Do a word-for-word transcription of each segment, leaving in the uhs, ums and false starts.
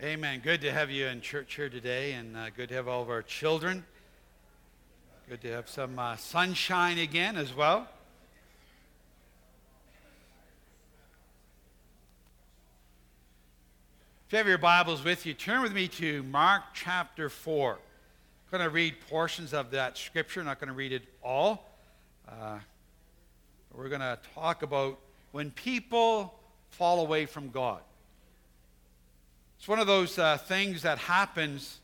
Amen. Good to have you in church here today, and uh, good to have all of our children. Good to have some uh, sunshine again as well. If you have your Bibles with you, turn with me to Mark chapter four. I'm going to read portions of that scripture. I'm not going to read it all. Uh, we're going to talk about when people fall away from God. It's one of those uh, things that happens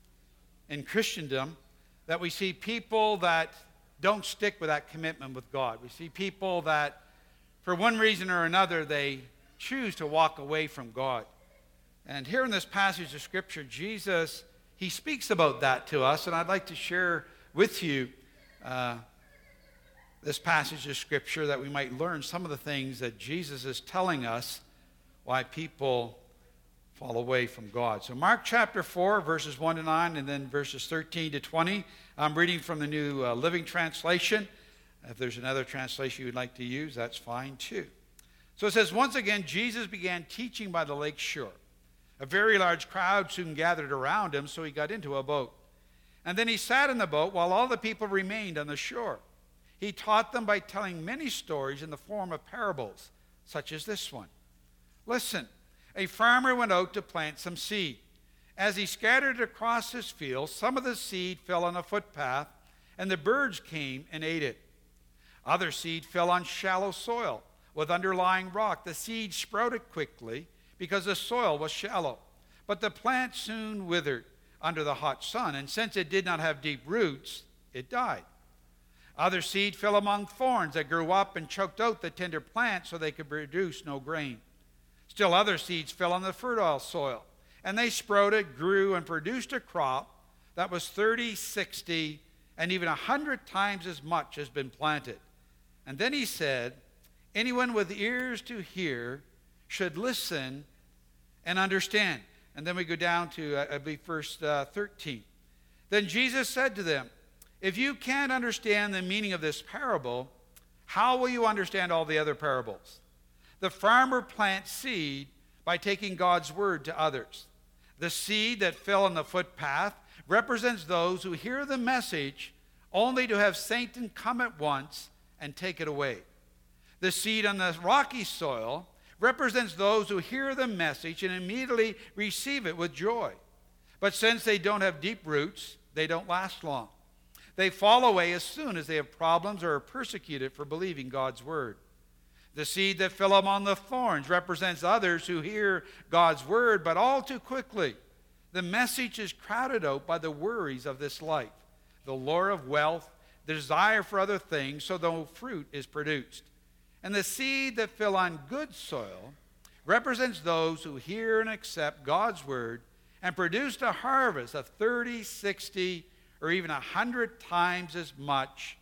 in Christendom, that we see people that don't stick with that commitment with God. We see people that, for one reason or another, they choose to walk away from God. And here in this passage of Scripture, Jesus, he speaks about that to us, and I'd like to share with you uh, this passage of Scripture that we might learn some of the things that Jesus is telling us why people fall away from God. So Mark chapter four, verses one to nine, and then verses thirteen to twenty. I'm reading from the New uh, Living Translation. If there's another translation you would like to use, that's fine too. So it says, once again, Jesus began teaching by the lake shore. A very large crowd soon gathered around him, so he got into a boat. And then he sat in the boat while all the people remained on the shore. He taught them by telling many stories in the form of parables, such as this one. Listen. A farmer went out to plant some seed. As he scattered it across his field, some of the seed fell on a footpath, and the birds came and ate it. Other seed fell on shallow soil with underlying rock. The seed sprouted quickly because the soil was shallow, but the plant soon withered under the hot sun, and since it did not have deep roots, it died. Other seed fell among thorns that grew up and choked out the tender plant so they could produce no grain. Still other seeds fell on the fertile soil, and they sprouted, grew, and produced a crop that was thirty, sixty, and even a hundred times as much has been planted. And then he said, anyone with ears to hear should listen and understand. And then we go down to, I believe, verse uh, thirteen. Then Jesus said to them, if you can't understand the meaning of this parable, how will you understand all the other parables? The farmer plants seed by taking God's word to others. The seed that fell on the footpath represents those who hear the message only to have Satan come at once and take it away. The seed on the rocky soil represents those who hear the message and immediately receive it with joy. But since they don't have deep roots, they don't last long. They fall away as soon as they have problems or are persecuted for believing God's word. The seed that fell among the thorns represents others who hear God's word, but all too quickly the message is crowded out by the worries of this life, the lure of wealth, the desire for other things, so no fruit is produced. And the seed that fell on good soil represents those who hear and accept God's word and produced a harvest of thirty, sixty, or even a hundred times as much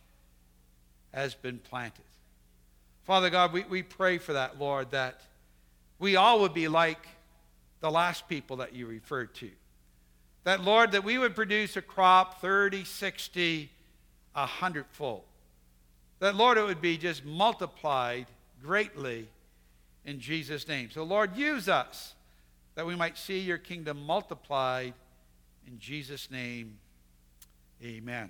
has been planted. Father God, we, we pray for that, Lord, that we all would be like the last people that you referred to. That, Lord, that we would produce a crop thirty, sixty, a hundredfold. That, Lord, it would be just multiplied greatly in Jesus' name. So, Lord, use us that we might see your kingdom multiplied in Jesus' name. Amen.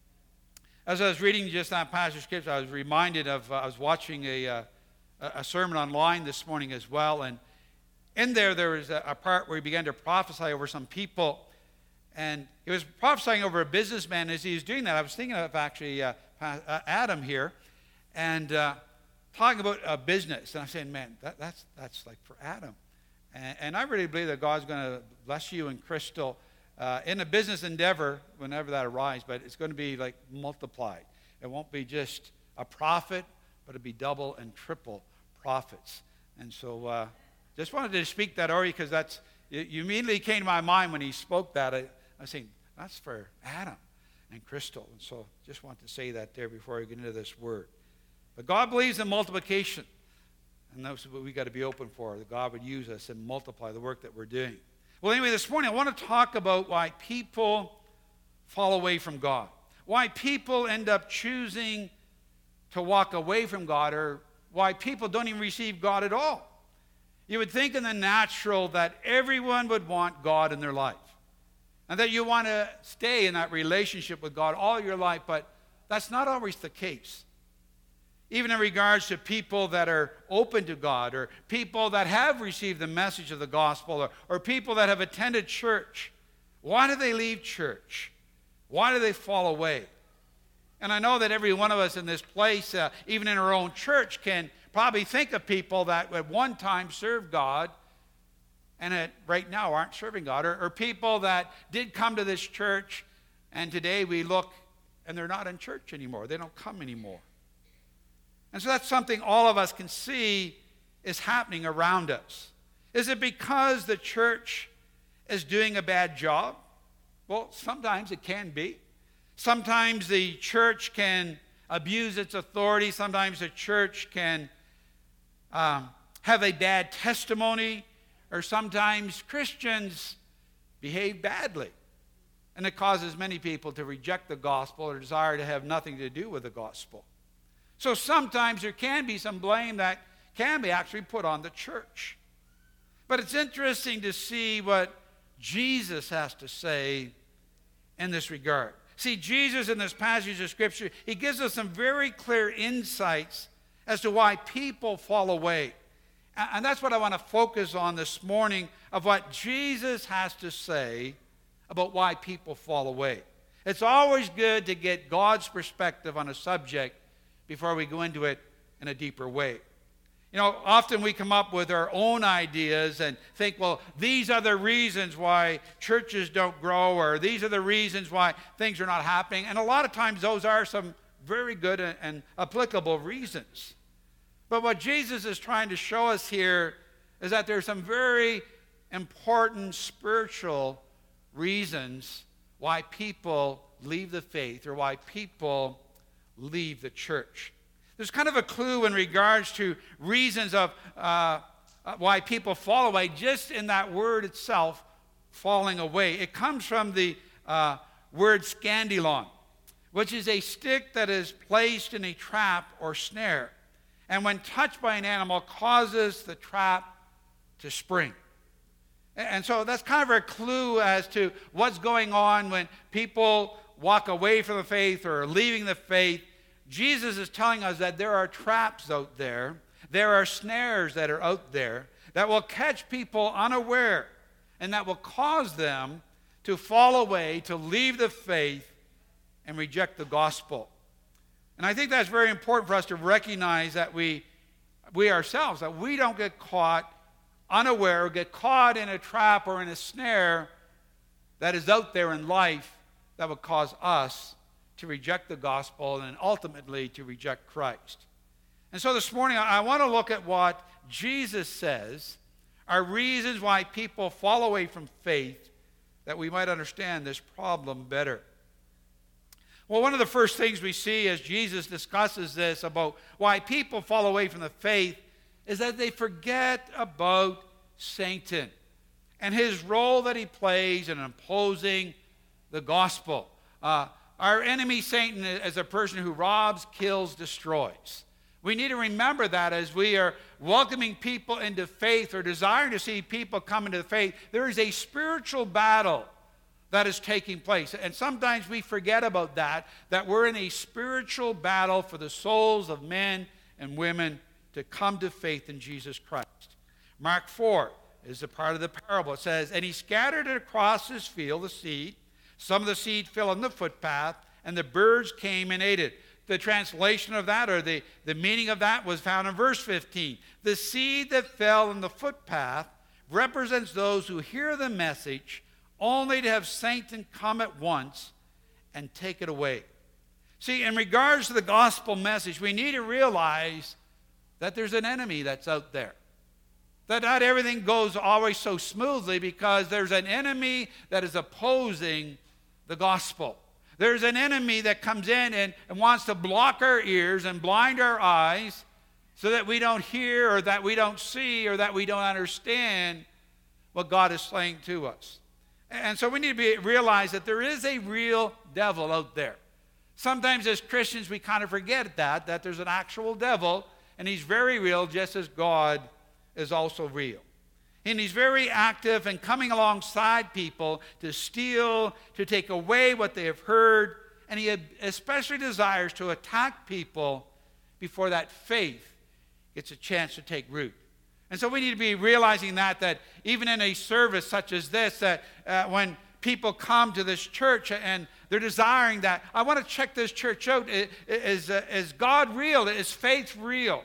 As I was reading just that passage of Scripture, I was reminded of, uh, I was watching a, uh, a sermon online this morning as well, and in there, there was a, a part where he began to prophesy over some people, and he was prophesying over a businessman. As he was doing that, I was thinking of actually uh, uh, Adam here, and uh, talking about a business, and I'm saying, man, that, that's, that's like for Adam. And, and I really believe that God's going to bless you and Crystal Uh, in a business endeavor, whenever that arises, but it's going to be like multiplied. It won't be just a profit, but it'll be double and triple profits. And so uh, just wanted to speak that over you because that's, you, you immediately came to my mind when he spoke that. I, I was saying, that's for Adam and Crystal. And so just want to say that there before I get into this word. But God believes in multiplication. And that's what we got to be open for, that God would use us and multiply the work that we're doing. Well, anyway, this morning I want to talk about why people fall away from God. Why people end up choosing to walk away from God, or why people don't even receive God at all. You would think in the natural that everyone would want God in their life, and that you want to stay in that relationship with God all your life, but that's not always the case. Even in regards to people that are open to God, or people that have received the message of the gospel, or, or people that have attended church, why do they leave church? Why do they fall away? And I know that every one of us in this place, uh, even in our own church, can probably think of people that at one time served God and at, right now aren't serving God, or, or people that did come to this church and today we look and they're not in church anymore. They don't come anymore. And so that's something all of us can see is happening around us. Is it because the church is doing a bad job? Well, sometimes it can be. Sometimes the church can abuse its authority. Sometimes the church can um, have a bad testimony. Or sometimes Christians behave badly. And it causes many people to reject the gospel or desire to have nothing to do with the gospel. So sometimes there can be some blame that can be actually put on the church. But it's interesting to see what Jesus has to say in this regard. See, Jesus in this passage of Scripture, he gives us some very clear insights as to why people fall away. And that's what I want to focus on this morning, of what Jesus has to say about why people fall away. It's always good to get God's perspective on a subject before we go into it in a deeper way. You know, often we come up with our own ideas and think, well, these are the reasons why churches don't grow, or these are the reasons why things are not happening. And a lot of times those are some very good and, and applicable reasons. But what Jesus is trying to show us here is that there's some very important spiritual reasons why people leave the faith, or why people leave the church. There's kind of a clue in regards to reasons of uh, why people fall away, just in that word itself, falling away. It comes from the uh, word scandalon, which is a stick that is placed in a trap or snare, and when touched by an animal causes the trap to spring. And so that's kind of a clue as to what's going on when people walk away from the faith or are leaving the faith. Jesus is telling us that there are traps out there, there are snares that are out there that will catch people unaware, and that will cause them to fall away, to leave the faith, and reject the gospel. And I think that's very important for us to recognize, that we, we ourselves, that we don't get caught unaware, or get caught in a trap or in a snare that is out there in life that will cause us to reject the gospel and ultimately to reject Christ. And so this morning I want to look at what Jesus says are reasons why people fall away from faith, that we might understand this problem better. Well, one of the first things we see as Jesus discusses this about why people fall away from the faith is that they forget about Satan and his role that he plays in opposing the gospel. Uh, our enemy Satan is a person who robs, kills, destroys. We need to remember that as we are welcoming people into faith, or desiring to see people come into the faith. There is a spiritual battle that is taking place. And sometimes we forget about that, that we're in a spiritual battle for the souls of men and women to come to faith in Jesus Christ. Mark four is a part of the parable. It says, and he scattered it across his field, the seed. Some of the seed fell on the footpath, and the birds came and ate it. The translation of that, or the, the meaning of that, was found in verse fifteen. The seed that fell on the footpath represents those who hear the message only to have Satan come at once and take it away. See, in regards to the gospel message, we need to realize that there's an enemy that's out there. That not everything goes always so smoothly, because there's an enemy that is opposing the gospel. There's an enemy that comes in and, and wants to block our ears and blind our eyes so that we don't hear, or that we don't see, or that we don't understand what God is saying to us. And so we need to be, realize that there is a real devil out there. Sometimes as Christians we kind of forget that, that there's an actual devil, and he's very real, just as God is also real. And he's very active in coming alongside people to steal, to take away what they have heard. And he especially desires to attack people before that faith gets a chance to take root. And so we need to be realizing that, that even in a service such as this, that uh, when people come to this church and they're desiring that, I want to check this church out. Is, uh, is God real? Is faith real?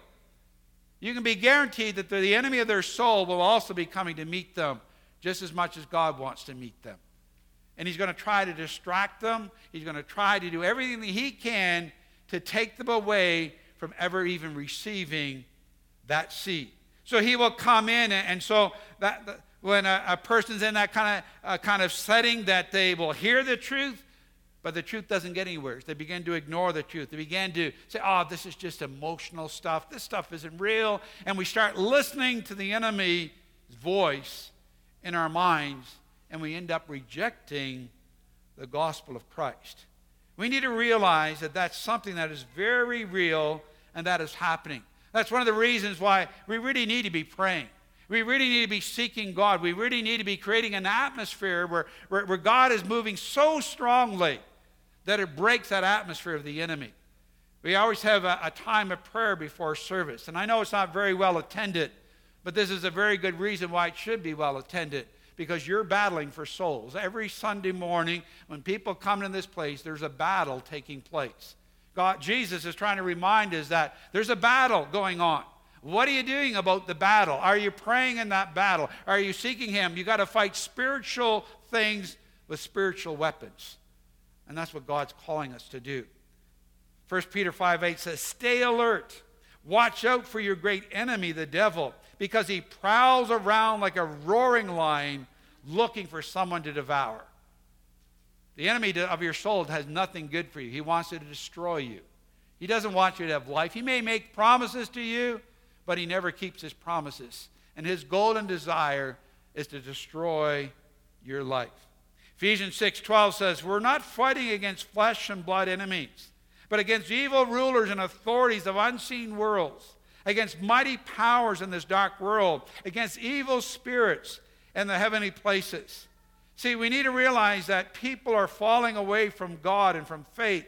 You can be guaranteed that the enemy of their soul will also be coming to meet them just as much as God wants to meet them. And he's going to try to distract them. He's going to try to do everything that he can to take them away from ever even receiving that seed. So he will come in, and, and so that when a, a person's in that kind of uh, kind of setting, that they will hear the truth, but the truth doesn't get anywhere. They begin to ignore the truth. They begin to say, oh, this is just emotional stuff. This stuff isn't real. And we start listening to the enemy's voice in our minds, and we end up rejecting the gospel of Christ. We need to realize that that's something that is very real and that is happening. That's one of the reasons why we really need to be praying. We really need to be seeking God. We really need to be creating an atmosphere where, where, where God is moving so strongly that it breaks that atmosphere of the enemy. We always have a, a time of prayer before service. And I know it's not very well attended, but this is a very good reason why it should be well attended, because you're battling for souls. Every Sunday morning when people come in this place, there's a battle taking place. God, Jesus is trying to remind us that there's a battle going on. What are you doing about the battle? Are you praying in that battle? Are you seeking him? You got to fight spiritual things with spiritual weapons. And that's what God's calling us to do. First Peter five eight says, stay alert. Watch out for your great enemy, the devil, because he prowls around like a roaring lion looking for someone to devour. The enemy of your soul has nothing good for you. He wants to destroy you. He doesn't want you to have life. He may make promises to you, but he never keeps his promises. And his goal and desire is to destroy your life. Ephesians six twelve says, we're not fighting against flesh and blood enemies, but against evil rulers and authorities of unseen worlds, against mighty powers in this dark world, against evil spirits in the heavenly places. See, we need to realize that people are falling away from God and from faith.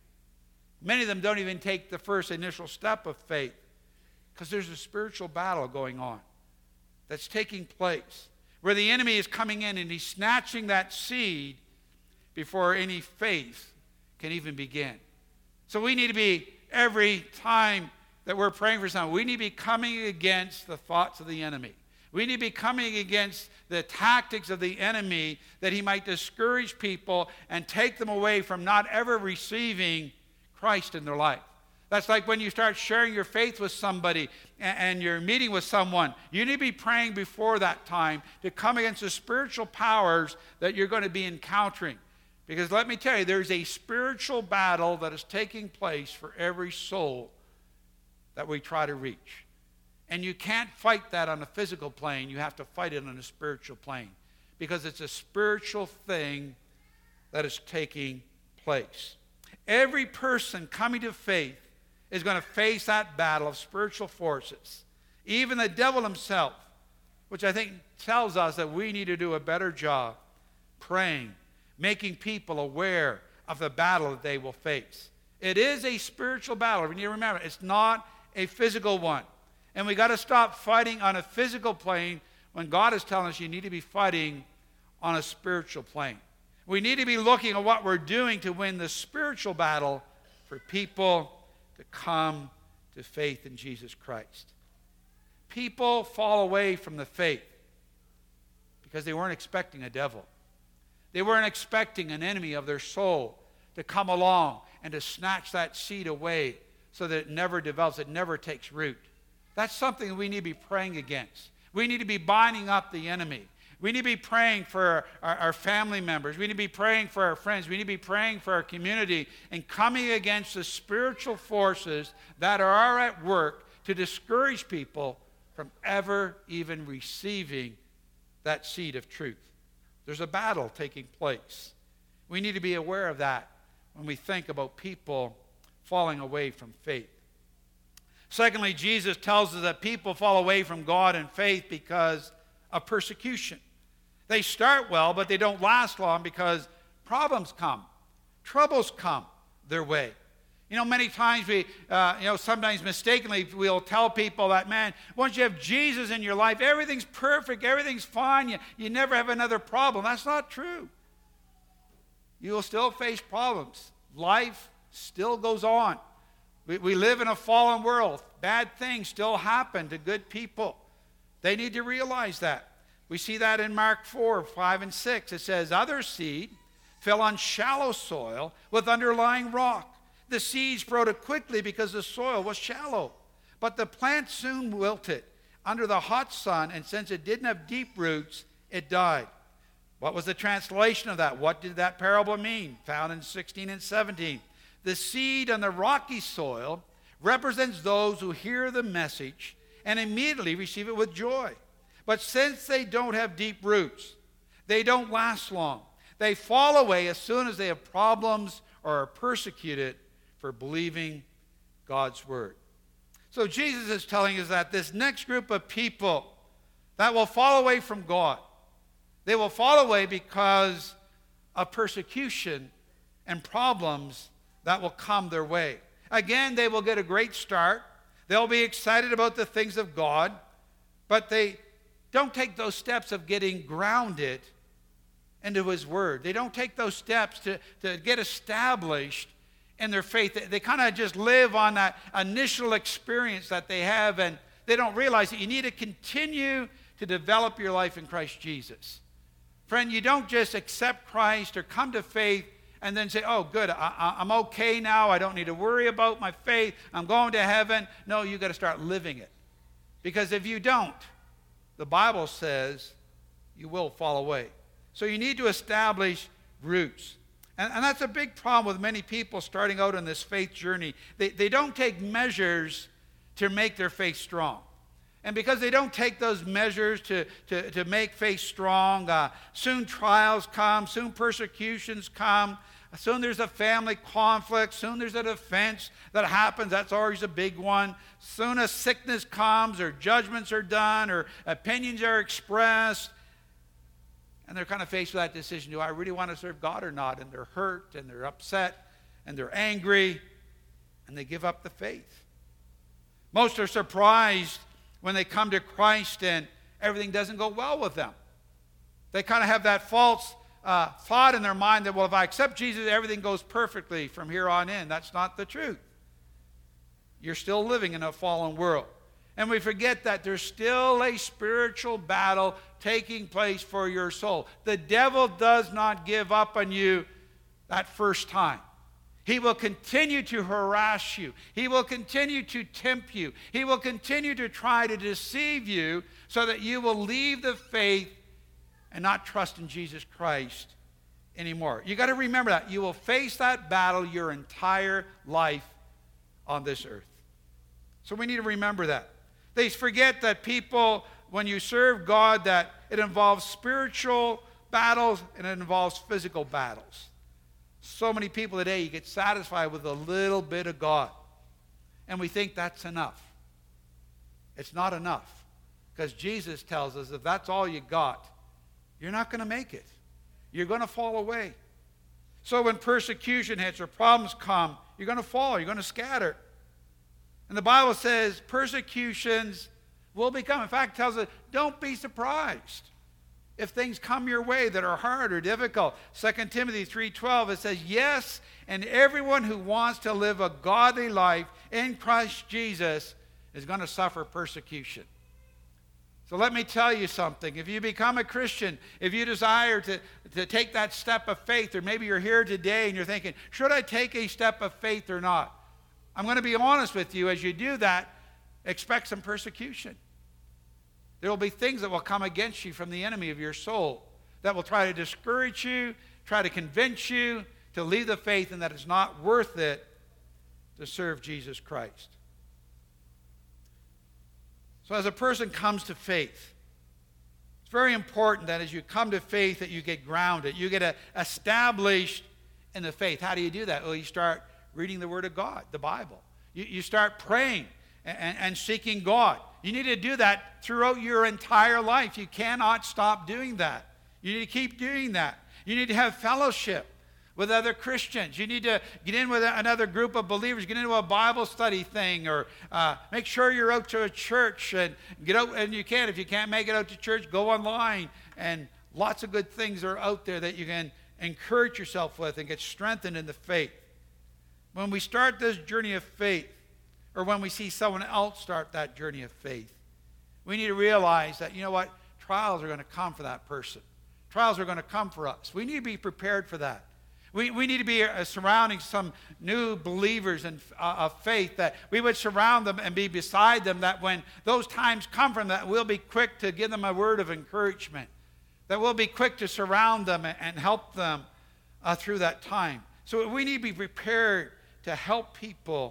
Many of them don't even take the first initial step of faith because there's a spiritual battle going on that's taking place, where the enemy is coming in and he's snatching that seed before any faith can even begin. So we need to be, every time that we're praying for someone, we need to be coming against the thoughts of the enemy. We need to be coming against the tactics of the enemy, that he might discourage people and take them away from not ever receiving Christ in their life. That's like when you start sharing your faith with somebody and you're meeting with someone. You need to be praying before that time to come against the spiritual powers that you're going to be encountering. Because let me tell you, there's a spiritual battle that is taking place for every soul that we try to reach. And you can't fight that on a physical plane. You have to fight it on a spiritual plane, because it's a spiritual thing that is taking place. Every person coming to faith is going to face that battle of spiritual forces. Even the devil himself, which I think tells us that we need to do a better job praying, making people aware of the battle that they will face. It is a spiritual battle. We need to remember, it's not a physical one. And we got to stop fighting on a physical plane when God is telling us you need to be fighting on a spiritual plane. We need to be looking at what we're doing to win the spiritual battle for people to come to faith in Jesus Christ. People fall away from the faith because they weren't expecting a devil. They weren't expecting an enemy of their soul to come along and to snatch that seed away so that it never develops, it never takes root. That's something we need to be praying against. We need to be binding up the enemy. We need to be praying for our, our family members. We need to be praying for our friends. We need to be praying for our community and coming against the spiritual forces that are at work to discourage people from ever even receiving that seed of truth. There's a battle taking place. We need to be aware of that when we think about people falling away from faith. Secondly, Jesus tells us that people fall away from God and faith because of persecution. They start well, but they don't last long because problems come, troubles come their way. You know, many times we, uh, you know, sometimes mistakenly we'll tell people that, man, once you have Jesus in your life, everything's perfect, everything's fine, you, you never have another problem. That's not true. You will still face problems. Life still goes on. We, we live in a fallen world. Bad things still happen to good people. They need to realize that. We see that in Mark four, five, and six. It says, other seed fell on shallow soil with underlying rock. The seed sprouted quickly because the soil was shallow. But the plant soon wilted under the hot sun, and since it didn't have deep roots, it died. What was the translation of that? What did that parable mean? Found in sixteen and seventeen. The seed on the rocky soil represents those who hear the message and immediately receive it with joy. But since they don't have deep roots, they don't last long. They fall away as soon as they have problems or are persecuted for believing God's word. So Jesus is telling us that this next group of people that will fall away from God, they will fall away because of persecution and problems that will come their way. Again, they will get a great start. They'll be excited about the things of God, but they don't take those steps of getting grounded into his word. They don't take those steps to, to get established in their faith. They, they kind of just live on that initial experience that they have, and they don't realize that you need to continue to develop your life in Christ Jesus. Friend, you don't just accept Christ or come to faith and then say, oh, good, I, I, I'm okay now. I don't need to worry about my faith. I'm going to heaven. No, you've got to start living it. Because if you don't, the Bible says you will fall away. So you need to establish roots. And, and that's a big problem with many people starting out on this faith journey. They, they don't take measures to make their faith strong. And because they don't take those measures to, to, to make faith strong, uh, soon trials come, soon persecutions come, soon there's a family conflict, soon there's an offense that happens. That's always a big one. Soon a sickness comes, or judgments are done, or opinions are expressed. And they're kind of faced with that decision, do I really want to serve God or not? And they're hurt, and they're upset, and they're angry, and they give up the faith. Most are surprised when they come to Christ and everything doesn't go well with them. They kind of have that false uh, thought in their mind that, well, if I accept Jesus, everything goes perfectly from here on in. That's not the truth. You're still living in a fallen world. And we forget that there's still a spiritual battle taking place for your soul. The devil does not give up on you that first time. He will continue to harass you. He will continue to tempt you. He will continue to try to deceive you so that you will leave the faith and not trust in Jesus Christ anymore. You got to remember that. You will face that battle your entire life on this earth. So we need to remember that. They forget that people, when you serve God, that it involves spiritual battles and it involves physical battles. So many people today, you get satisfied with a little bit of God. And we think that's enough. It's not enough. Because Jesus tells us if that's all you got, you're not going to make it. You're going to fall away. So when persecution hits or problems come, you're going to fall. You're going to scatter. And the Bible says persecutions will become. In fact, it tells us, don't be surprised if things come your way that are hard or difficult. Second Timothy three twelve, it says, yes, and everyone who wants to live a godly life in Christ Jesus is going to suffer persecution. So let me tell you something. If you become a Christian, if you desire to, to take that step of faith, or maybe you're here today and you're thinking, should I take a step of faith or not? I'm going to be honest with you. As you do that, expect some persecution. There will be things that will come against you from the enemy of your soul that will try to discourage you, try to convince you to leave the faith and that it's not worth it to serve Jesus Christ. So as a person comes to faith, it's very important that as you come to faith that you get grounded, you get established in the faith. How do you do that? Well, you start reading the Word of God, the Bible. You, you start praying. and, and seeking God. You need to do that throughout your entire life. You cannot stop doing that. You need to keep doing that. You need to have fellowship with other Christians. You need to get in with another group of believers, get into a Bible study thing, or uh, make sure you're out to a church and get out, and you can. If you can't make it out to church, go online, and lots of good things are out there that you can encourage yourself with and get strengthened in the faith. When we start this journey of faith, or when we see someone else start that journey of faith, we need to realize that, you know what, trials are going to come for that person. Trials are going to come for us. We need to be prepared for that. We, we need to be uh, surrounding some new believers in, uh, of faith, that we would surround them and be beside them, that when those times come from that, we'll be quick to give them a word of encouragement, that we'll be quick to surround them and, and help them uh, through that time. So we need to be prepared to help people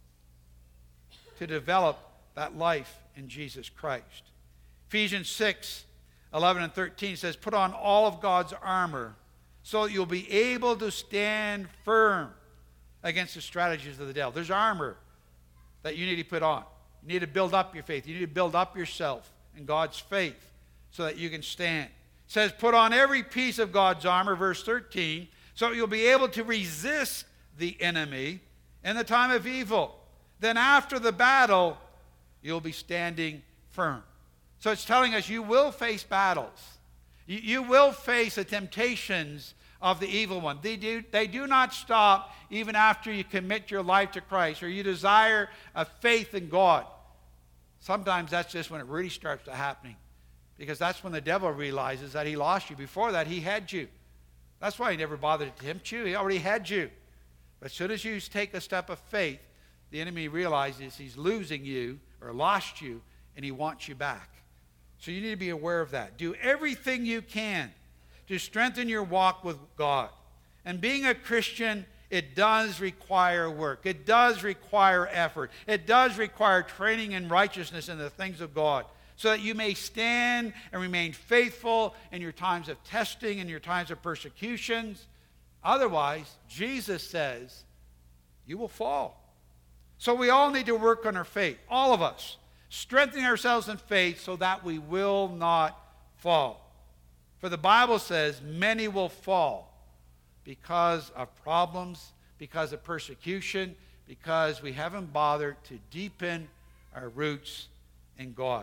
to develop that life in Jesus Christ. Ephesians six, eleven and thirteen says, put on all of God's armor so that you'll be able to stand firm against the strategies of the devil. There's armor that you need to put on. You need to build up your faith. You need to build up yourself in God's faith so that you can stand. It says, put on every piece of God's armor, verse thirteen, so you'll be able to resist the enemy in the time of evil. Then after the battle, you'll be standing firm. So it's telling us you will face battles. You, you will face the temptations of the evil one. They do, they do not stop even after you commit your life to Christ or you desire a faith in God. Sometimes that's just when it really starts to happening, because that's when the devil realizes that he lost you. Before that, he had you. That's why he never bothered to tempt you. He already had you. But as soon as you take a step of faith, the enemy realizes he's losing you or lost you, and he wants you back. So you need to be aware of that. Do everything you can to strengthen your walk with God. And being a Christian, it does require work. It does require effort. It does require training in righteousness in the things of God, so that you may stand and remain faithful in your times of testing and your times of persecutions. Otherwise, Jesus says, you will fall. So we all need to work on our faith, all of us, strengthening ourselves in faith so that we will not fall. For the Bible says many will fall because of problems, because of persecution, because we haven't bothered to deepen our roots in God.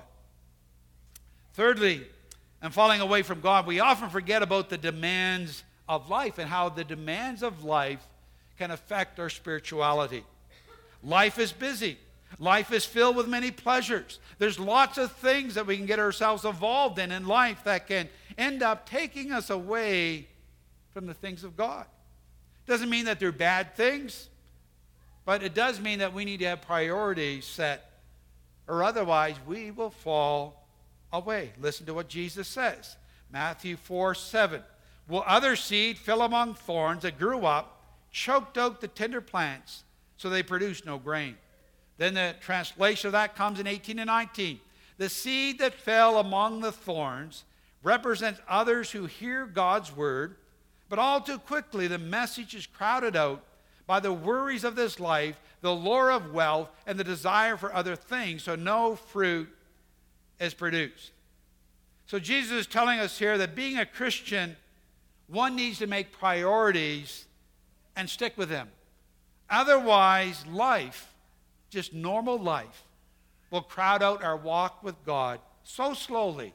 Thirdly, and falling away from God, we often forget about the demands of life and how the demands of life can affect our spirituality. Life is busy. Life is filled with many pleasures. There's lots of things that we can get ourselves involved in in life that can end up taking us away from the things of God. Doesn't mean that they're bad things, but it does mean that we need to have priorities set, or otherwise we will fall away. Listen to what Jesus says. Matthew four seven. Will other seed fell among thorns that grew up, choked out the tender plants, so they produced no grain? Then the translation of that comes in eighteen and nineteen. The seed that fell among the thorns represents others who hear God's word, but all too quickly the message is crowded out by the worries of this life, the lure of wealth, and the desire for other things, so no fruit is produced. So Jesus is telling us here that being a Christian, one needs to make priorities and stick with them. Otherwise, life, just normal life, will crowd out our walk with God so slowly,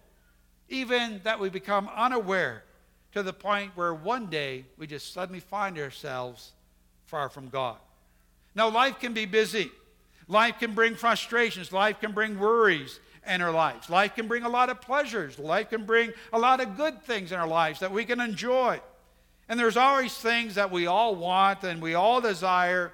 even that we become unaware, to the point where one day we just suddenly find ourselves far from God. Now, life can be busy. Life can bring frustrations. Life can bring worries in our lives. Life can bring a lot of pleasures. Life can bring a lot of good things in our lives that we can enjoy. And there's always things that we all want and we all desire.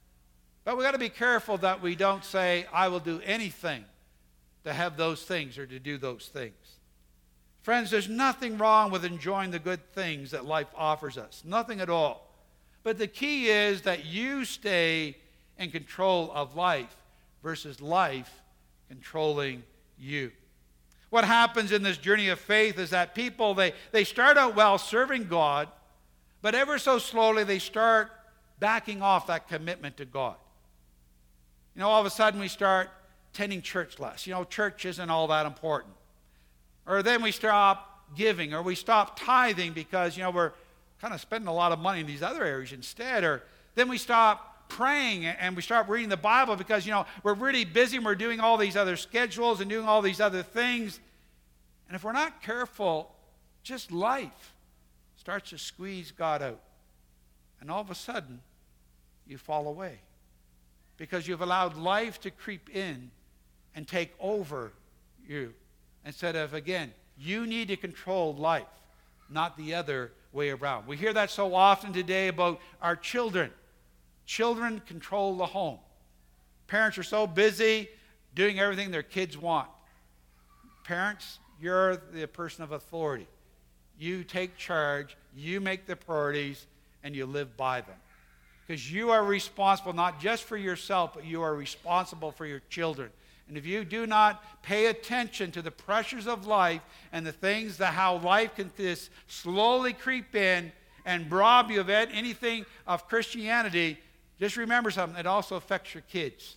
But we got to be careful that we don't say, I will do anything to have those things or to do those things. Friends, there's nothing wrong with enjoying the good things that life offers us. Nothing at all. But the key is that you stay in control of life versus life controlling you. What happens in this journey of faith is that people, they, they start out well serving God, but ever so slowly they start backing off that commitment to God. You know, all of a sudden we start attending church less. You know, church isn't all that important. Or then we stop giving, or we stop tithing because, you know, we're kind of spending a lot of money in these other areas instead. Or then we stop praying and we start reading the Bible because, you know, we're really busy and we're doing all these other schedules and doing all these other things. And if we're not careful, just life starts to squeeze God out. And all of a sudden, you fall away because you've allowed life to creep in and take over you. Instead of, again, you need to control life, not the other way around. We hear that so often today about our children. Children control the home. Parents are so busy doing everything their kids want. Parents, you're the person of authority. You take charge, you make the priorities, and you live by them. Because you are responsible not just for yourself, but you are responsible for your children. And if you do not pay attention to the pressures of life and the things that how life can just slowly creep in and rob you of anything of Christianity, just remember something. It also affects your kids.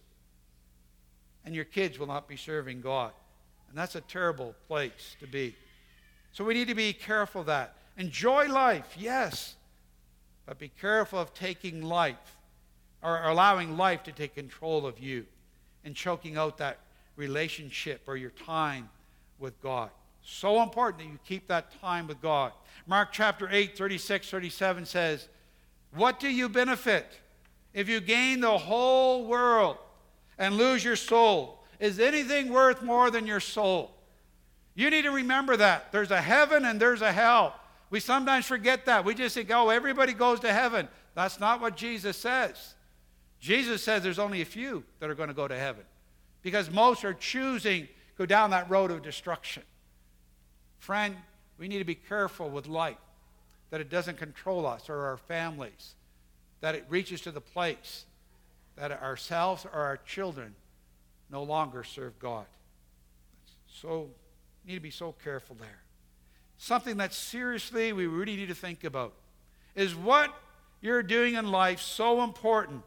And your kids will not be serving God. And that's a terrible place to be. So we need to be careful of that. Enjoy life, yes. But be careful of taking life or allowing life to take control of you and choking out that relationship or your time with God. So important that you keep that time with God. Mark chapter eight, thirty-six, thirty-seven says, what do you benefit if you gain the whole world and lose your soul? Is anything worth more than your soul? You need to remember that. There's a heaven and there's a hell. We sometimes forget that. We just think, oh, everybody goes to heaven. That's not what Jesus says. Jesus says there's only a few that are going to go to heaven because most are choosing to go down that road of destruction. Friend, we need to be careful with life, that it doesn't control us or our families, that it reaches to the place that ourselves or our children no longer serve God. So, we need to be so careful there. Something that seriously we really need to think about is what you're doing in life so important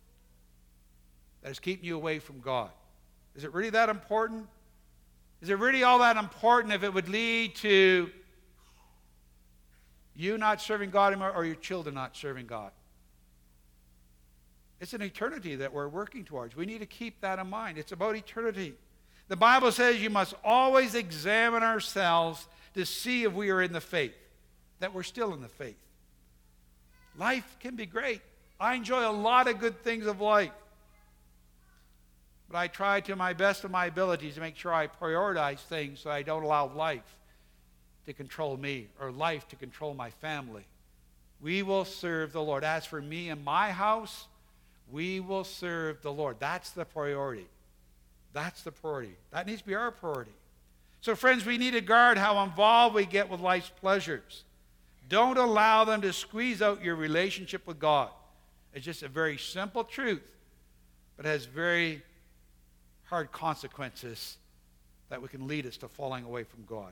that is keeping you away from God. Is it really that important? Is it really all that important if it would lead to you not serving God anymore or your children not serving God? It's an eternity that we're working towards. We need to keep that in mind. It's about eternity. The Bible says you must always examine ourselves to see if we are in the faith, that we're still in the faith. Life can be great. I enjoy a lot of good things of life. But I try to my best of my abilities to make sure I prioritize things so I don't allow life to control me or life to control my family. We will serve the Lord. As for me and my house, we will serve the Lord. That's the priority. That's the priority. That needs to be our priority. So friends, we need to guard how involved we get with life's pleasures. Don't allow them to squeeze out your relationship with God. It's just a very simple truth, but has very hard consequences that we can lead us to falling away from God.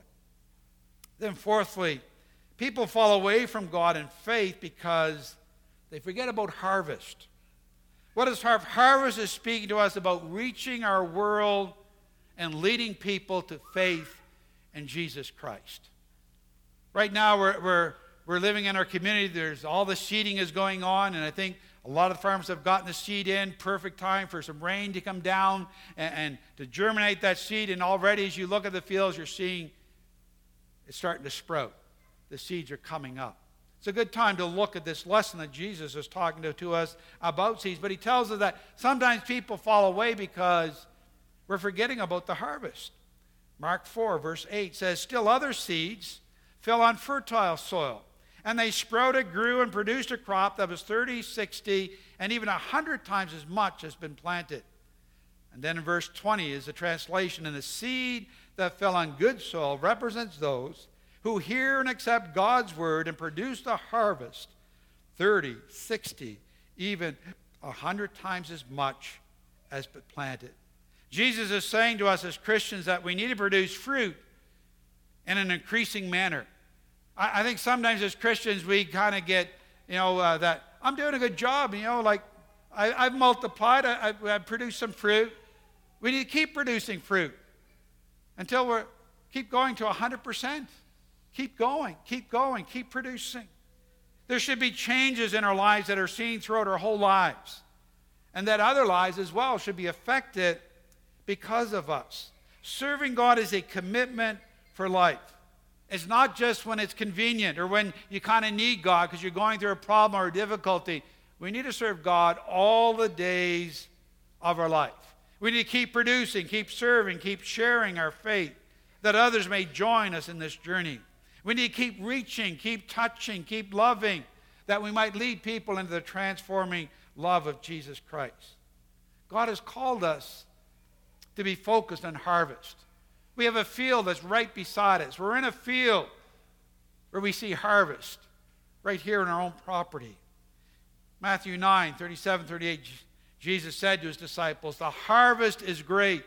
Then fourthly, people fall away from God in faith because they forget about harvest. What is harvest? Harvest is speaking to us about reaching our world and leading people to faith in Jesus Christ. Right now, we're, we're, we're living in our community. There's all the seeding is going on, and I think a lot of farmers have gotten the seed in. Perfect time for some rain to come down and, and to germinate that seed. And already, as you look at the fields, you're seeing it's starting to sprout. The seeds are coming up. It's a good time to look at this lesson that Jesus is talking to, to us about seeds. But he tells us that sometimes people fall away because we're forgetting about the harvest. Mark four, verse eight says, still other seeds fell on fertile soil, and they sprouted, grew, and produced a crop that was thirty, sixty, and even one hundred times as much has been planted. And then in verse twenty is the translation, and the seed that fell on good soil represents those who hear and accept God's word and produce the harvest, thirty, sixty, even one hundred times as much as been planted. Jesus is saying to us as Christians that we need to produce fruit in an increasing manner. I, I think sometimes as Christians we kind of get, you know, uh, that I'm doing a good job, you know, like I, I've multiplied, I, I've, I've produced some fruit. We need to keep producing fruit until we keep going to one hundred percent. Keep going, keep going, keep producing. There should be changes in our lives that are seen throughout our whole lives, and that other lives as well should be affected because of us. Serving God is a commitment for life. It's not just when it's convenient or when you kind of need God because you're going through a problem or a difficulty. We need to serve God all the days of our life. We need to keep producing, keep serving, keep sharing our faith, that others may join us in this journey. We need to keep reaching, keep touching, keep loving, that we might lead people into the transforming love of Jesus Christ. God has called us to be focused on harvest. We have a field that's right beside us. We're in a field where we see harvest right here in our own property. Matthew nine, thirty-seven, thirty-eight, Jesus said to his disciples, "The harvest is great,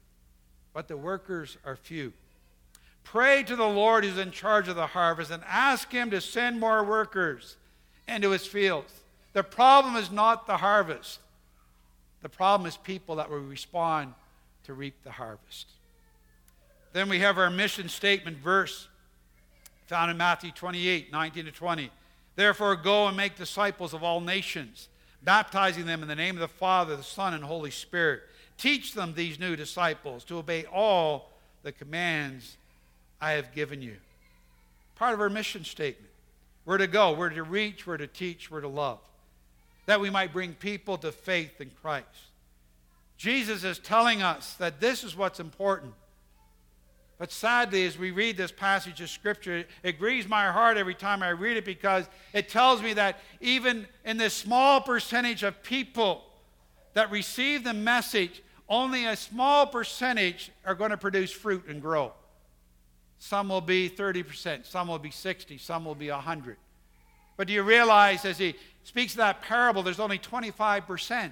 but the workers are few. Pray to the Lord who's in charge of the harvest and ask him to send more workers into his fields." The problem is not the harvest. The problem is people that will respond to reap the harvest. Then we have our mission statement verse found in Matthew twenty-eight, nineteen to twenty. "Therefore go and make disciples of all nations, baptizing them in the name of the Father, the Son, and Holy Spirit. Teach them, these new disciples, to obey all the commands I have given you." Part of our mission statement. We're to go, we're to reach, we're to teach, we're to love, that we might bring people to faith in Christ. Jesus is telling us that this is what's important. But sadly, as we read this passage of Scripture, it grieves my heart every time I read it, because it tells me that even in this small percentage of people that receive the message, only a small percentage are going to produce fruit and grow. Some will be thirty percent, some will be sixty, some will be one hundred. But do you realize, as he speaks of that parable, there's only twenty-five percent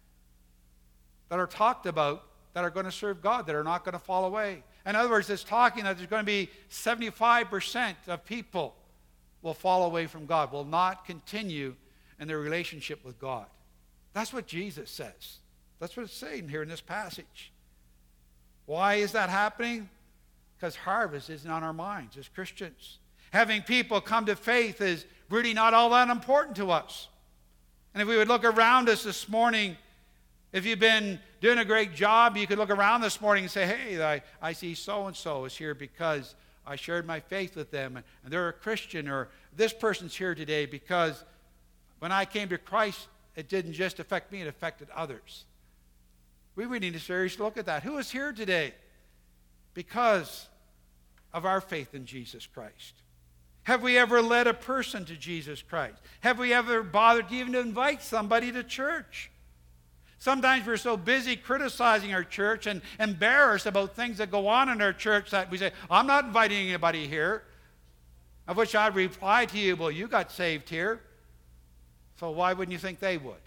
that are talked about that are going to serve God, that are not going to fall away. In other words, it's talking that there's going to be seventy-five percent of people will fall away from God, will not continue in their relationship with God. That's what Jesus says. That's what it's saying here in this passage. Why is that happening? Because harvest isn't on our minds as Christians. Having people come to faith is really not all that important to us. And if we would look around us this morning, if you've been doing a great job, you could look around this morning and say, "Hey, I, I see so-and-so is here because I shared my faith with them, and, and they're a Christian," or "This person's here today because when I came to Christ, it didn't just affect me, it affected others." We really need to seriously look at that. Who is here today because of our faith in Jesus Christ? Have we ever led a person to Jesus Christ? Have we ever bothered even to invite somebody to church? Sometimes we're so busy criticizing our church and embarrassed about things that go on in our church that we say, "I'm not inviting anybody here." Of which I'd reply to you, "Well, you got saved here, so why wouldn't you think they would?"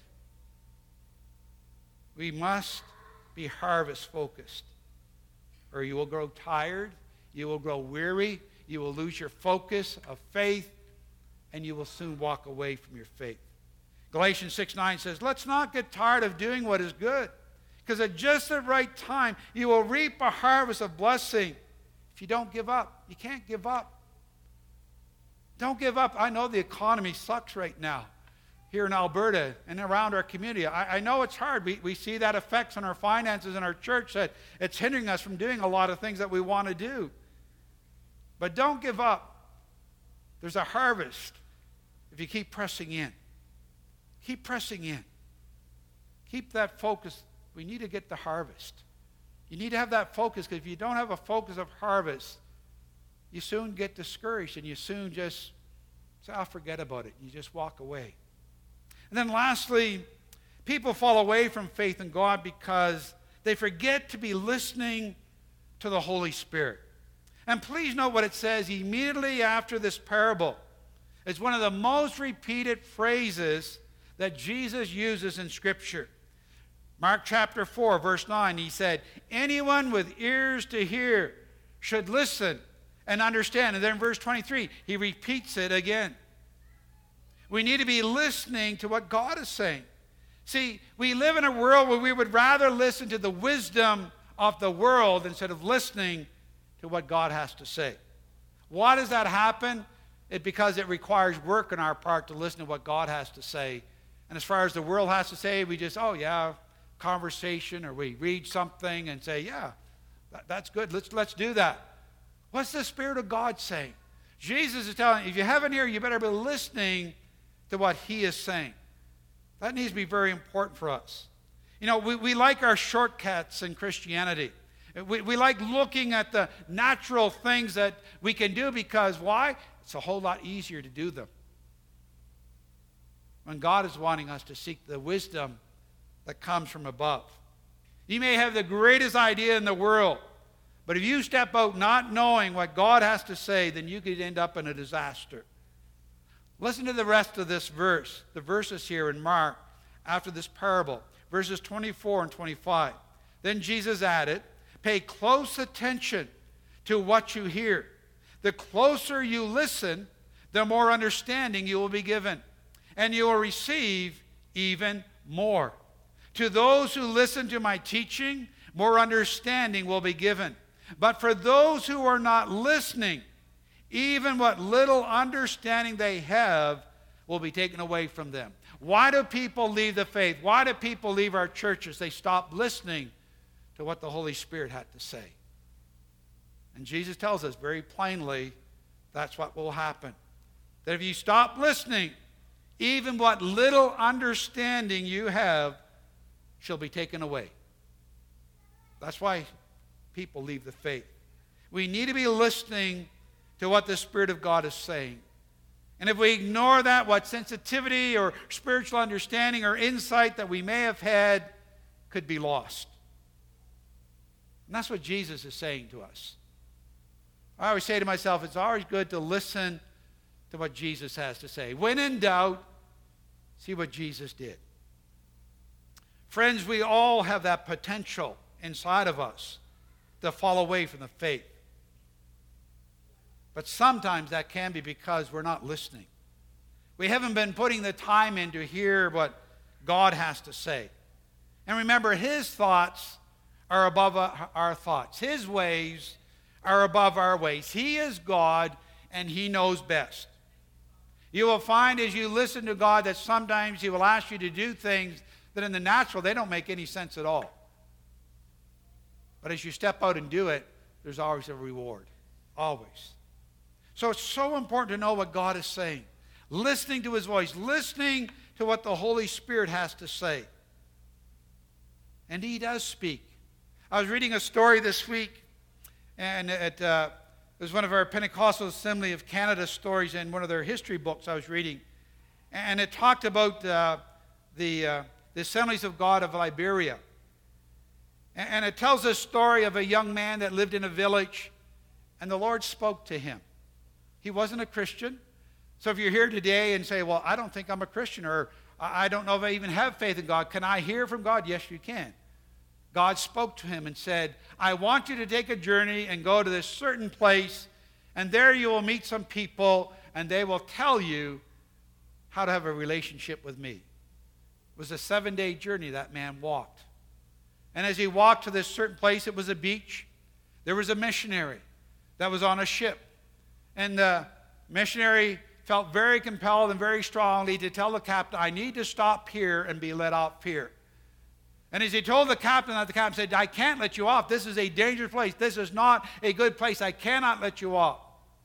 We must be harvest focused, or you will grow tired, you will grow weary, you will lose your focus of faith, and you will soon walk away from your faith. Galatians six nine says, "Let's not get tired of doing what is good, because at just the right time you will reap a harvest of blessing if you don't give up." You can't give up. Don't give up. I know the economy sucks right now here in Alberta and around our community. I, I know it's hard. We, we see that effects on our finances in our church, that it's hindering us from doing a lot of things that we want to do. But don't give up. There's a harvest if you keep pressing in. Keep pressing in. Keep that focus. We need to get the harvest. You need to have that focus, because if you don't have a focus of harvest, you soon get discouraged and you soon just say, "I'll forget about it." You just walk away. And then lastly, people fall away from faith in God because they forget to be listening to the Holy Spirit. And please note what it says immediately after this parable. It's one of the most repeated phrases that Jesus uses in Scripture. Mark chapter four, verse nine, he said, "Anyone with ears to hear should listen and understand." And then in verse twenty-three, he repeats it again. We need to be listening to what God is saying. See, we live in a world where we would rather listen to the wisdom of the world instead of listening to what God has to say. Why does that happen? It's because it requires work on our part to listen to what God has to say. And as far as the world has to say, we just, oh yeah, conversation, or we read something and say, yeah, that, that's good. Let's, let's do that. What's the Spirit of God saying? Jesus is telling you, if you have an ear, you better be listening to what he is saying. That needs to be very important for us. You know, we, we like our shortcuts in Christianity. We, we like looking at the natural things that we can do because why? It's a whole lot easier to do them. When God is wanting us to seek the wisdom that comes from above. You may have the greatest idea in the world, but if you step out not knowing what God has to say, then you could end up in a disaster. Listen to the rest of this verse, the verses here in Mark after this parable, verses twenty-four and twenty-five. Then Jesus added, pay close attention to what you hear. The closer you listen, the more understanding you will be given, and you will receive even more. To those who listen to my teaching, more understanding will be given. But for those who are not listening, even what little understanding they have will be taken away from them. Why do people leave the faith? Why do people leave our churches? They stop listening to what the Holy Spirit had to say. And Jesus tells us very plainly that's what will happen. That if you stop listening, even what little understanding you have shall be taken away. That's why people leave the faith. We need to be listening to what the Spirit of God is saying. And if we ignore that, what sensitivity or spiritual understanding or insight that we may have had could be lost. And that's what Jesus is saying to us. I always say to myself, it's always good to listen to what Jesus has to say. When in doubt, see what Jesus did. Friends, we all have that potential inside of us to fall away from the faith. But sometimes that can be because we're not listening. We haven't been putting the time in to hear what God has to say. And remember, his thoughts are above our thoughts. His ways are above our ways. He is God, and he knows best. You will find as you listen to God that sometimes he will ask you to do things that in the natural, they don't make any sense at all. But as you step out and do it, there's always a reward. Always. So it's so important to know what God is saying. Listening to his voice. Listening to what the Holy Spirit has to say. And he does speak. I was reading a story this week, and it, uh, it was one of our Pentecostal Assembly of Canada stories in one of their history books I was reading. And it talked about uh, the, uh, the Assemblies of God of Liberia. And, and it tells a story of a young man that lived in a village, and the Lord spoke to him. He wasn't a Christian. So if you're here today and say, well, I don't think I'm a Christian, or I don't know if I even have faith in God, can I hear from God? Yes, you can. God spoke to him and said, I want you to take a journey and go to this certain place, and there you will meet some people, and they will tell you how to have a relationship with me. It was a seven-day journey that man walked. And as he walked to this certain place, it was a beach. There was a missionary that was on a ship. And the missionary felt very compelled and very strongly to tell the captain, I need to stop here and be let off here. And as he told the captain, that the captain said, I can't let you off. This is a dangerous place. This is not a good place. I cannot let you off.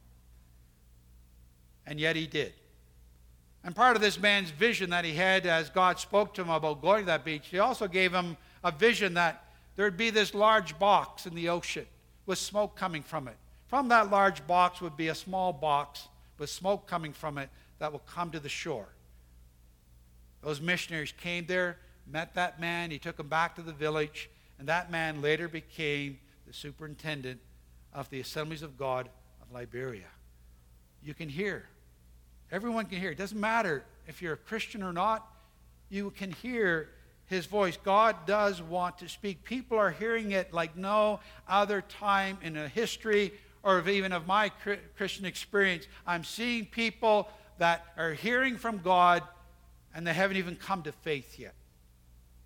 And yet he did. And part of this man's vision that he had as God spoke to him about going to that beach, he also gave him a vision that there'd be this large box in the ocean with smoke coming from it. From that large box would be a small box with smoke coming from it that will come to the shore. Those missionaries came there, met that man, he took him back to the village, and that man later became the superintendent of the Assemblies of God of Liberia. You can hear. Everyone can hear. It doesn't matter if you're a Christian or not. You can hear his voice. God does want to speak. People are hearing it like no other time in a history or of even of my Christian experience. I'm seeing people that are hearing from God and they haven't even come to faith yet.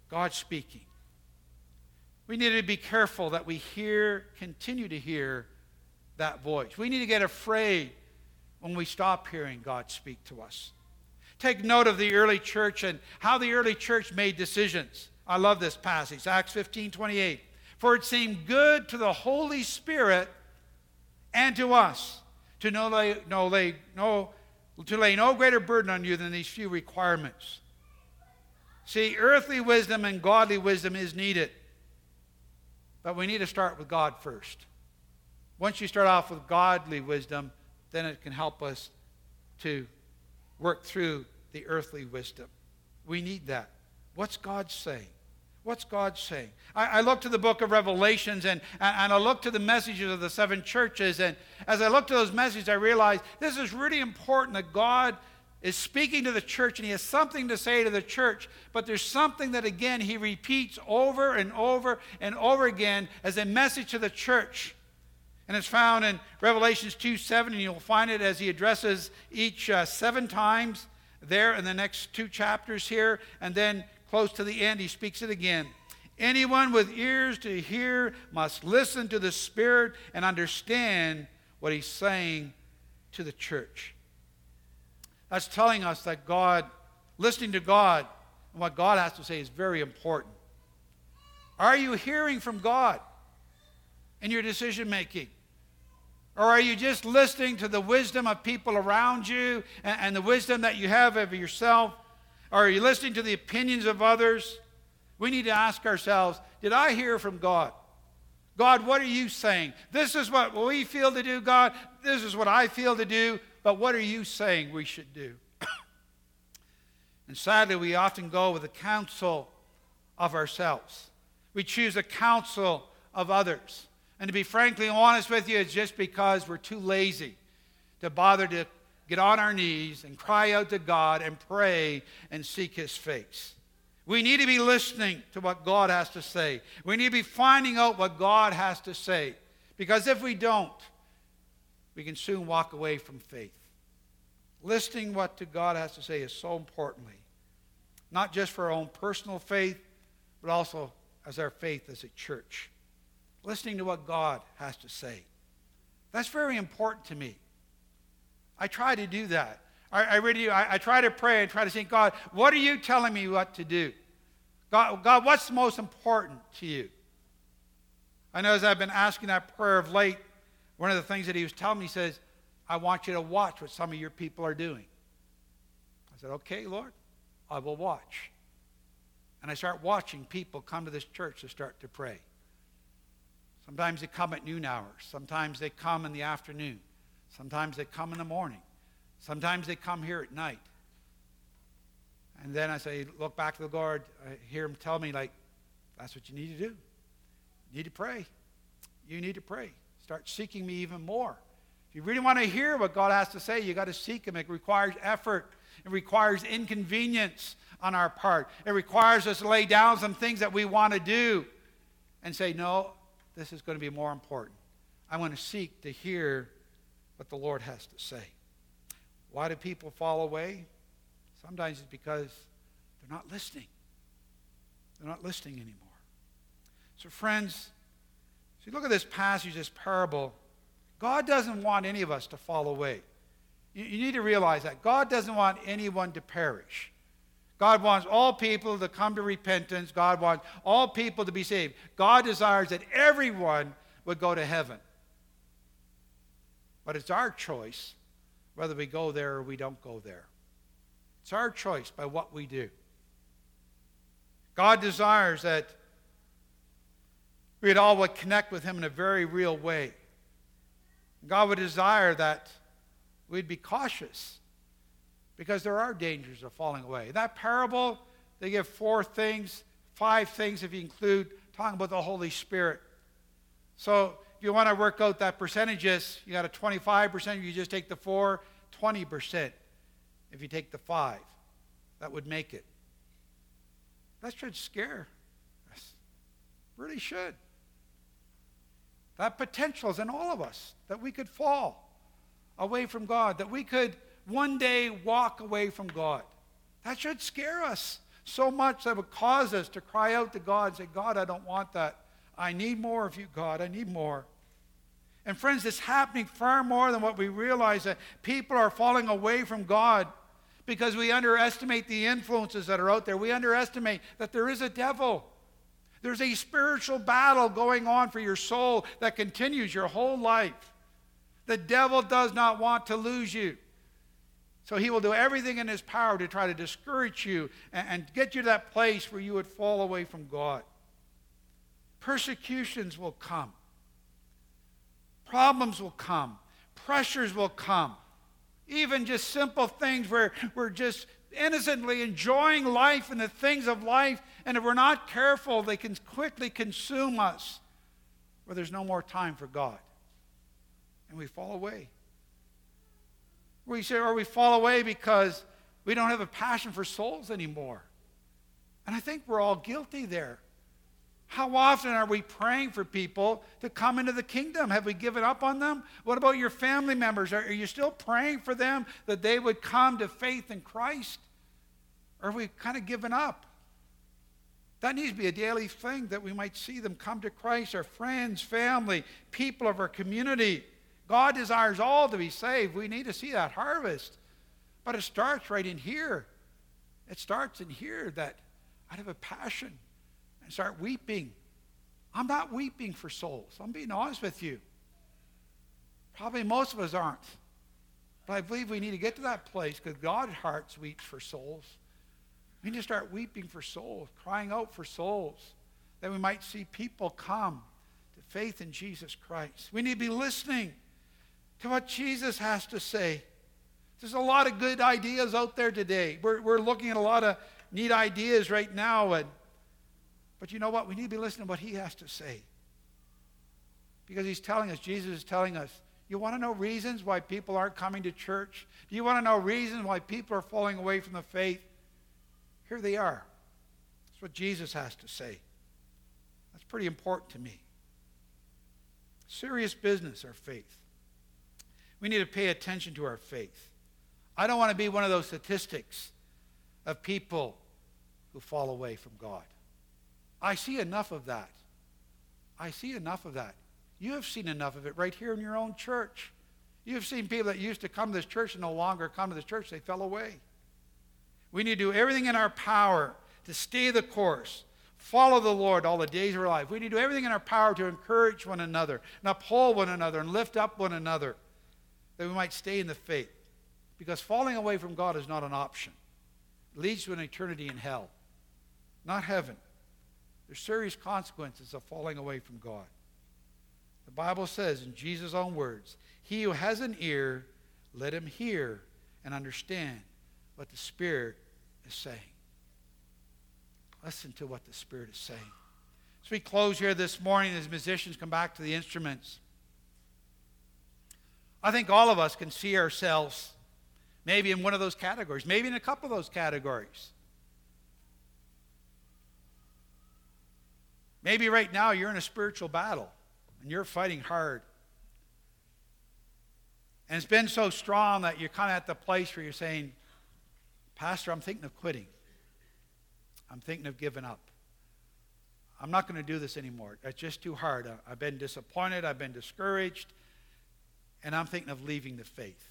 God speaking. We need to be careful that we hear, continue to hear that voice. We need to get afraid when we stop hearing God speak to us. Take note of the early church and how the early church made decisions. I love this passage, Acts fifteen twenty-eight. For it seemed good to the Holy Spirit and to us to no lay, no lay, no, to lay no greater burden on you than these few requirements. See, earthly wisdom and godly wisdom is needed. But we need to start with God first. Once you start off with godly wisdom, then it can help us to work through the earthly wisdom. We need that. What's God saying? What's God saying? I, I look to the book of Revelations and, and I look to the messages of the seven churches. And as I look to those messages, I realize this is really important that God is speaking to the church and he has something to say to the church. But there's something that, again, he repeats over and over and over again as a message to the church. And it's found in Revelations two seven, and you'll find it as he addresses each uh, seven times there in the next two chapters here. And then close to the end, he speaks it again. Anyone with ears to hear must listen to the Spirit and understand what he's saying to the church. That's telling us that God, listening to God and what God has to say is very important. Are you hearing from God in your decision making? Or are you just listening to the wisdom of people around you and, and the wisdom that you have of yourself? Or are you listening to the opinions of others? We need to ask ourselves, did I hear from God? God, what are you saying? This is what we feel to do, God. This is what I feel to do. But what are you saying we should do? And sadly, we often go with the counsel of ourselves. We choose the counsel of others. And to be frankly honest with you, it's just because we're too lazy to bother to get on our knees and cry out to God and pray and seek his face. We need to be listening to what God has to say. We need to be finding out what God has to say. Because if we don't, we can soon walk away from faith. Listening what to God has to say is so importantly, not just for our own personal faith, but also as our faith as a church. Listening to what God has to say. That's very important to me. I try to do that. I, I really do. I, I try to pray and try to say, God, what are you telling me what to do? God, God, what's most important to you? I know as I've been asking that prayer of late, one of the things that he was telling me, he says, I want you to watch what some of your people are doing. I said, okay, Lord, I will watch. And I start watching people come to this church to start to pray. Sometimes they come at noon hours. Sometimes they come in the afternoon. Sometimes they come in the morning. Sometimes they come here at night. And then I say, look back to the Lord. I hear him tell me, like, that's what you need to do. You need to pray. You need to pray. Start seeking me even more. If you really want to hear what God has to say, you got to seek him. It requires effort. It requires inconvenience on our part. It requires us to lay down some things that we want to do and say, no, this is going to be more important. I want to seek to hear what the Lord has to say. Why do people fall away? Sometimes it's because they're not listening. They're not listening anymore. So friends, as you look at this passage, this parable, God doesn't want any of us to fall away. You, you need to realize that. God doesn't want anyone to perish. God wants all people to come to repentance. God wants all people to be saved. God desires that everyone would go to heaven. But it's our choice whether we go there or we don't go there. It's our choice by what we do. God desires that we'd all would connect with him in a very real way. God would desire that we'd be cautious because there are dangers of falling away. In that parable, they give four things, five things if you include talking about the Holy Spirit. So if you want to work out that percentages, you got a twenty-five percent, you just take the four, twenty percent if you take the five. That would make it. That should scare us. Really should. That potential is in all of us, that we could fall away from God, that we could one day walk away from God. That should scare us. So much that would cause us to cry out to God and say, God, I don't want that. I need more of you, God. I need more. And friends, it's happening far more than what we realize, that people are falling away from God because we underestimate the influences that are out there. We underestimate that there is a devil. There's a spiritual battle going on for your soul that continues your whole life. The devil does not want to lose you. So he will do everything in his power to try to discourage you and, and get you to that place where you would fall away from God. Persecutions will come. Problems will come. Pressures will come. Even just simple things where we're just innocently enjoying life and the things of life, and if we're not careful, they can quickly consume us, where there's no more time for God. And we fall away. We say, or we fall away because we don't have a passion for souls anymore. And I think we're all guilty there. How often are we praying for people to come into the kingdom? Have we given up on them? What about your family members? Are, are you still praying for them that they would come to faith in Christ? Or have we kind of given up? That needs to be a daily thing, that we might see them come to Christ, our friends, family, people of our community. God desires all to be saved. We need to see that harvest. But it starts right in here. It starts in here, that I'd have a passion and start weeping. I'm not weeping for souls. I'm being honest with you. Probably most of us aren't. But I believe we need to get to that place, because God's heart weeps for souls. We need to start weeping for souls, crying out for souls, that we might see people come to faith in Jesus Christ. We need to be listening to what Jesus has to say. There's a lot of good ideas out there today. We're, we're looking at a lot of neat ideas right now. And, but you know what? We need to be listening to what he has to say. Because he's telling us, Jesus is telling us, you want to know reasons why people aren't coming to church? Do you want to know reasons why people are falling away from the faith? Here they are. That's what Jesus has to say. That's pretty important to me. Serious business, our faith. We need to pay attention to our faith. I don't want to be one of those statistics of people who fall away from God. I see enough of that. I see enough of that. You have seen enough of it right here in your own church. You have seen people that used to come to this church and no longer come to this church. They fell away. We need to do everything in our power to stay the course, follow the Lord all the days of our life. We need to do everything in our power to encourage one another and uphold one another and lift up one another, that we might stay in the faith. Because falling away from God is not an option. It leads to an eternity in hell, not heaven. There's serious consequences of falling away from God. The Bible says, in Jesus' own words, he who has an ear, let him hear and understand what the Spirit is saying. Listen to what the Spirit is saying. As we close here this morning, as musicians come back to the instruments, I think all of us can see ourselves maybe in one of those categories, maybe in a couple of those categories. Maybe right now you're in a spiritual battle and you're fighting hard. And it's been so strong that you're kind of at the place where you're saying, Pastor, I'm thinking of quitting. I'm thinking of giving up. I'm not going to do this anymore. It's just too hard. I've been disappointed. I've been discouraged. And I'm thinking of leaving the faith.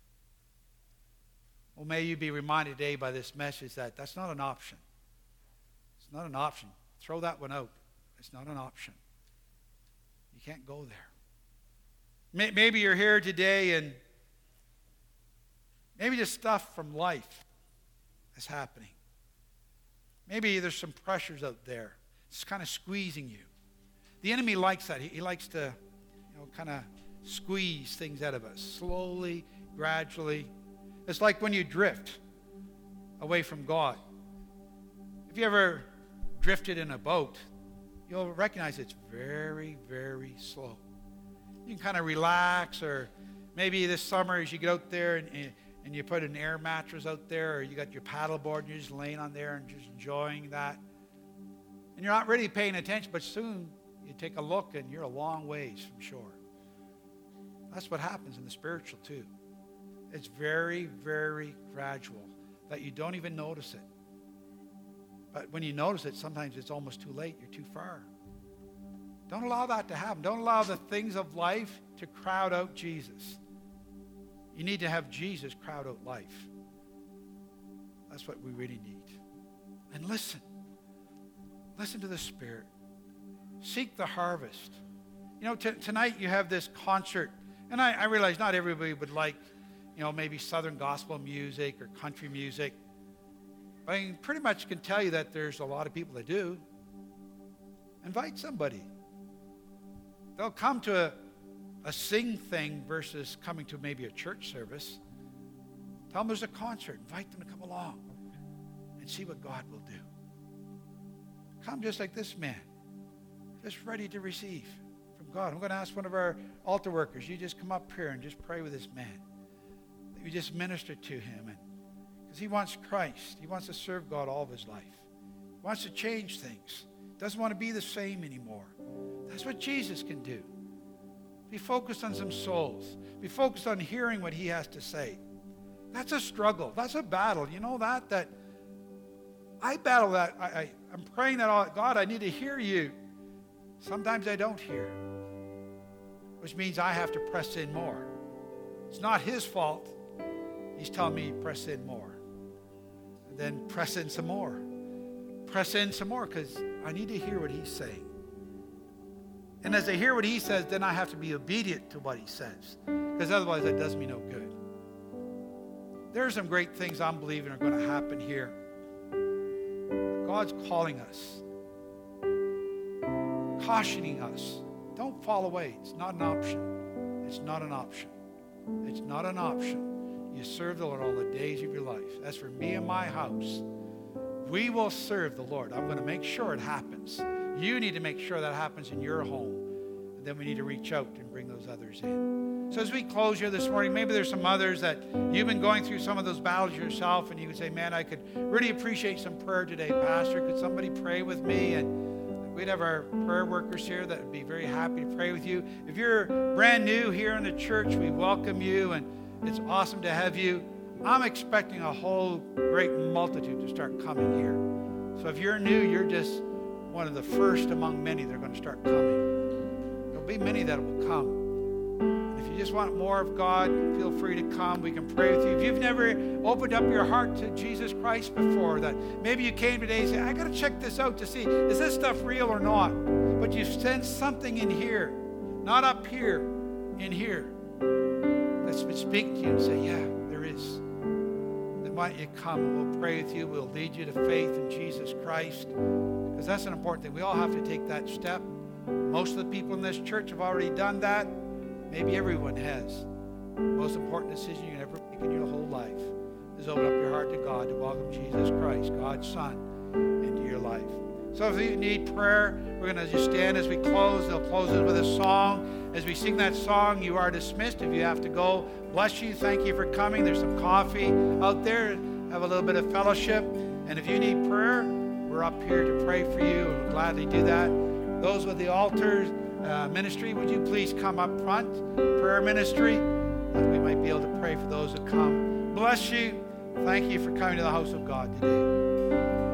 Well, may you be reminded today by this message that that's not an option. It's not an option. Throw that one out. It's not an option. You can't go there. Maybe you're here today and maybe just stuff from life is happening. Maybe there's some pressures out there. It's kind of squeezing you. The enemy likes that. He, he likes to, you know, kind of squeeze things out of us slowly, gradually. It's like when you drift away from God. If you ever drifted in a boat, you'll recognize it's very, very slow. You can kind of relax, or maybe this summer as you get out there and, and and you put an air mattress out there, or you got your paddle board and you're just laying on there and just enjoying that. And you're not really paying attention, but soon you take a look and you're a long ways from shore. That's what happens in the spiritual too. It's very, very gradual that you don't even notice it. But when you notice it, sometimes it's almost too late. You're too far. Don't allow that to happen. Don't allow the things of life to crowd out Jesus. You need to have Jesus crowd out life. That's what we really need. And listen. Listen to the Spirit. Seek the harvest. You know, t- tonight you have this concert. And I, I realize not everybody would like, you know, maybe Southern gospel music or country music. I pretty much can tell you that there's a lot of people that do. Invite somebody. They'll come to a, a sing thing versus coming to maybe a church service. Tell them there's a concert. Invite them to come along and see what God will do. Come just like this man, just ready to receive from God. I'm going to ask one of our altar workers, you just come up here and just pray with this man. You just minister to him. And because he wants Christ. He wants to serve God all of his life. He wants to change things. Doesn't want to be the same anymore. That's what Jesus can do. Be focused on some souls. Be focused on hearing what he has to say. That's a struggle. That's a battle. You know that? That I battle that. I, I, I'm praying that, oh, God, I need to hear you. Sometimes I don't hear. Which means I have to press in more. It's not his fault. He's telling me press in more. And then press in some more. Press in some more because I need to hear what he's saying. And as I hear what he says, then I have to be obedient to what he says. Because otherwise that does me no good. There are some great things I'm believing are going to happen here. God's calling us. Cautioning us. Don't fall away. It's not an option. It's not an option. It's not an option. You serve the Lord all the days of your life. As for me and my house, we will serve the Lord. I'm going to make sure it happens. You need to make sure that happens in your home. And then we need to reach out and bring those others in. So as we close here this morning, maybe there's some others that you've been going through some of those battles yourself, and you would say, man, I could really appreciate some prayer today, Pastor. Could somebody pray with me? And we'd have our prayer workers here that would be very happy to pray with you. If you're brand new here in the church, we welcome you, and it's awesome to have you. I'm expecting a whole great multitude to start coming here. So if you're new, you're just one of the first among many that are going to start coming. There'll be many that will come. And if you just want more of God, feel free to come. We can pray with you. If you've never opened up your heart to Jesus Christ before, that maybe you came today and said, I got to check this out to see, is this stuff real or not? But you sense something in here, not up here, in here, that's been speaking to you and say, yeah, there is. Then why don't you come and we'll pray with you. We'll lead you to faith in Jesus Christ. Because that's an important thing. We all have to take that step. Most of the people in this church have already done that. Maybe everyone has. The most important decision you can ever make in your whole life is open up your heart to God, to welcome Jesus Christ, God's Son, into your life. So if you need prayer, we're going to just stand as we close. They'll close it with a song. As we sing that song, you are dismissed. If you have to go, bless you. Thank you for coming. There's some coffee out there. Have a little bit of fellowship. And if you need prayer, we're up here to pray for you, and we'll gladly do that. Those with the altar uh, ministry, would you please come up front? Prayer ministry. And we might be able to pray for those who come. Bless you. Thank you for coming to the house of God today.